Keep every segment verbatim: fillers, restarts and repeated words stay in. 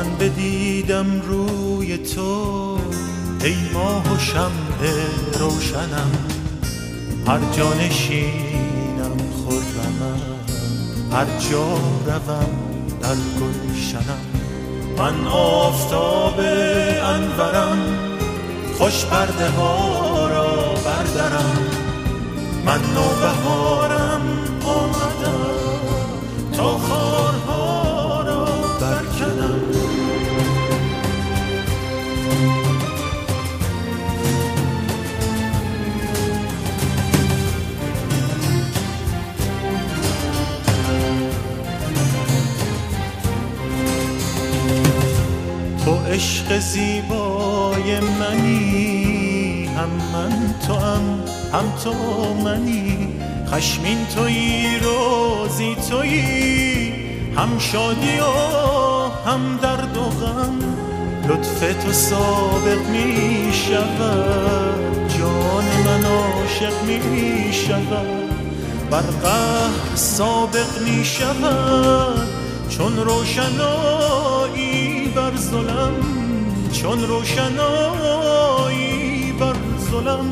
من بدیدم روی تو ای ماه و شمع روشنم، هر جا نشینم خرمم، هر جا روم در گلشنم. من آفتاب انورم، خوش پرده ها را بردرم، من نوبهارم آمدم تا خارها را برکنم. تو عشق زیبای منی، هم من تو هم هم تو منی، خشمین تویی روزی تویی، هم شادی و هم درد و غم. لطف تو سابق می شود، جان من عاشق می شود، بر قهر سابق می شود، چون روشنایی بر ظلم، چون روشنایی بر ظلم.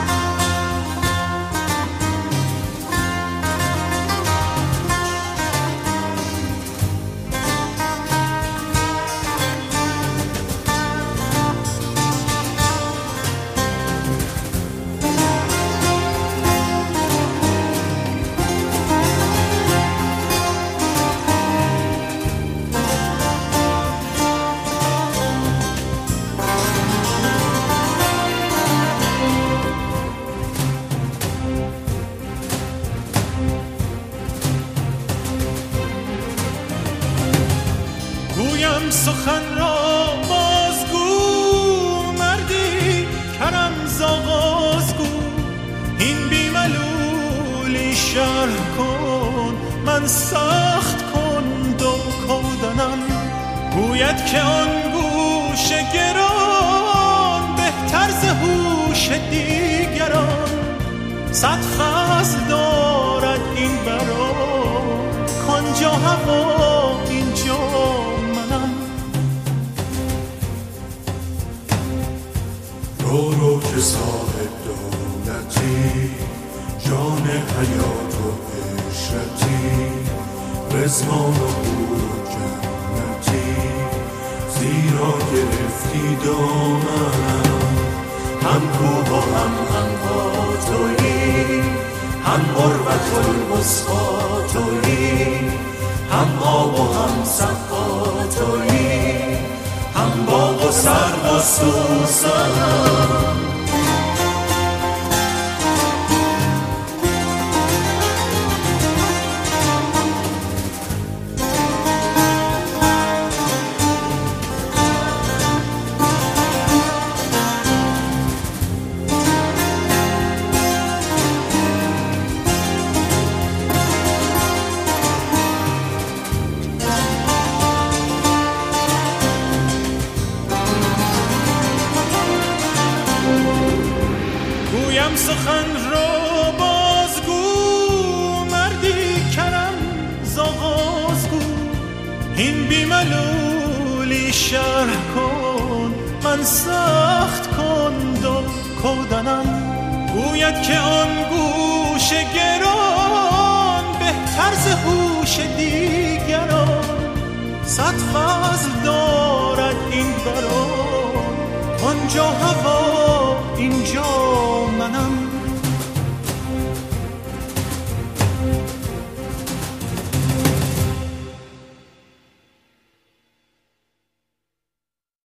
گویم سخن را بازگو، مردی کرم زاغازگو، این بیملولی شرح کن، من سخت کن دو کودنم. گوید که آن گوش گران، بهتر ز هوش دیگران، صد خصل دارد این برا، کانجا هوا اینجا منم. رو رو که صاحب دولتی، جان حیات و عشرتی، رزوان و حور و جنتی، زیرا گرفتی دامنم. هم کوه و هم عنقا تویی، هم قربت الوسطی تویی، هم آب و هم سقا تویی، هم باغ و سرو و سوسنم. گویم سخن را بازگو، مردی کرم زاغازگو، این بیملولی شرح کن، من سخت کن دو کودنم. گوید که آن گوش گران، بهتر ز هوش دیگران، صد فضل دارد این بران، آنجا هوا اینجا منم.